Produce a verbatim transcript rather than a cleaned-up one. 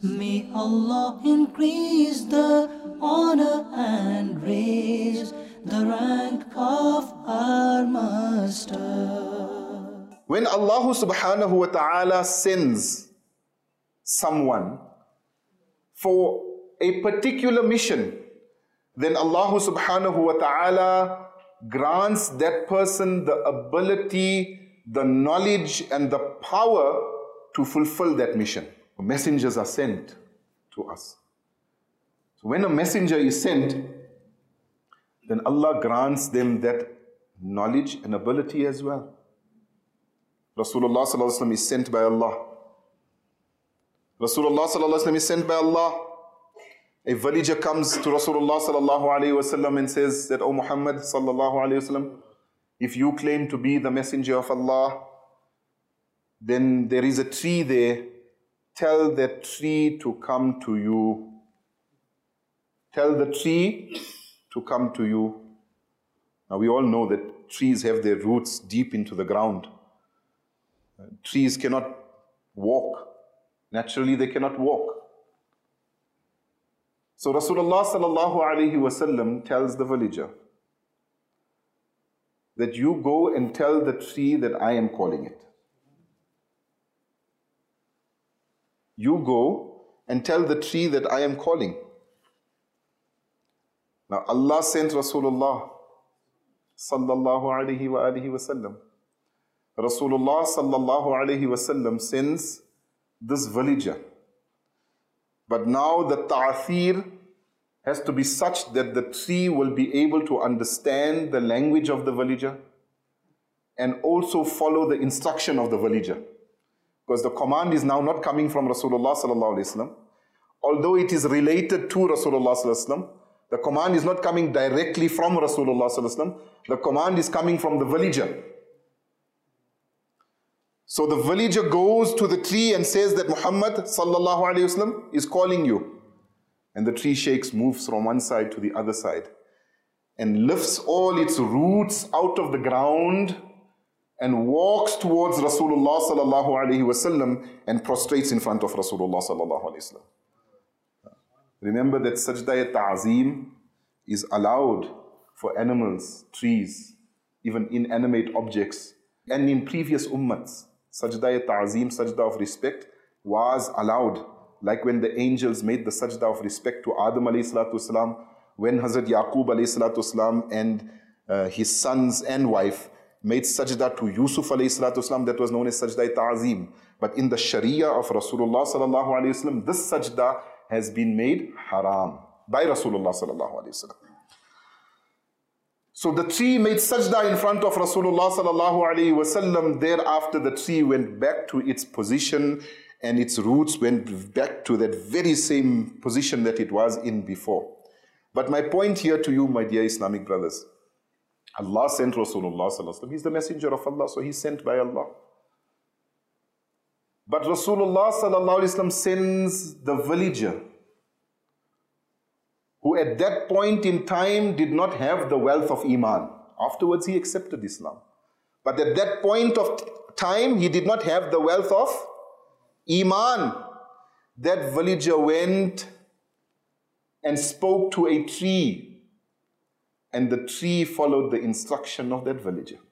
May Allah increase the honor and raise the rank of our master. When Allah subhanahu wa ta'ala sends someone for a particular mission, then Allah subhanahu wa ta'ala grants that person the ability, the knowledge and the power to fulfill that mission. Messengers are sent to us. So when a messenger is sent, then Allah grants them that knowledge and ability as well. Rasulullah sallallahu alaihi wasallam is sent by Allah. Rasulullah sallallahu alaihi wasallam is sent by Allah. A villager comes to Rasulullah sallallahu alaihi wasallam and says that, "O Muhammad sallallahu alaihi wasallam, if you claim to be the messenger of Allah, then there is a tree there. Tell that tree to come to you. Tell the tree to come to you." Now we all know that trees have their roots deep into the ground. Trees cannot walk. Naturally, they cannot walk. So Rasulullah sallallahu alaihi wasallam tells the villager that you go and tell the tree that I am calling it. You go and tell the tree that I am calling. Now Allah sent Rasulullah sallallahu alaihi wa alihi wasallam. Rasulullah sallallahu alaihi wasallam sends this villager. But now the ta'athir has to be such that the tree will be able to understand the language of the villager and also follow the instruction of the villager. Because the command is now not coming from Rasulullah sallallahu alaihi wasallam. Although it is related to Rasulullah sallallahu alaihi wasallam, the command is not coming directly from Rasulullah sallallahu alaihi wasallam. The command is coming from the villager. So the villager goes to the tree and says that Muhammad sallallahu alaihi wasallam is calling you. And the tree shakes, moves from one side to the other side and lifts all its roots out of the ground and walks towards Rasulullah sallallahu alaihi wasallam and prostrates in front of Rasulullah sallallahu alaihi wasallam. Remember that sajda ta'zeem is allowed for animals, trees, even inanimate objects. And in previous ummats, sajda ta'zeem, sajda of respect, was allowed. Like when the angels made the sajda of respect to Adam alayhi salatu wasalam, when Hazrat Yaqub alayhi salatu wasalam and uh, his sons and wife made sajda to Yusuf alayhi salatu wasalam, that was known as sajda ta'zeem. But in the sharia of Rasulullah sallallahu alayhi wasallam, this sajda has been made haram by Rasulullah sallallahu alayhi wasallam. So the tree made sajda in front of Rasulullah sallallahu alayhi wasallam. Thereafter the tree went back to its position and its roots went back to that very same position that it was in before. But my point here to you, my dear Islamic brothers, Allah sent Rasulullah sallallahu alaihi wasallam. He's the messenger of Allah, so he's sent by Allah. But Rasulullah sallallahu alaihi wasallam sends the villager who at that point in time did not have the wealth of Iman. Afterwards he accepted Islam. But at that point of time he did not have the wealth of Iman. That villager went and spoke to a tree, and the tree followed the instruction of that villager.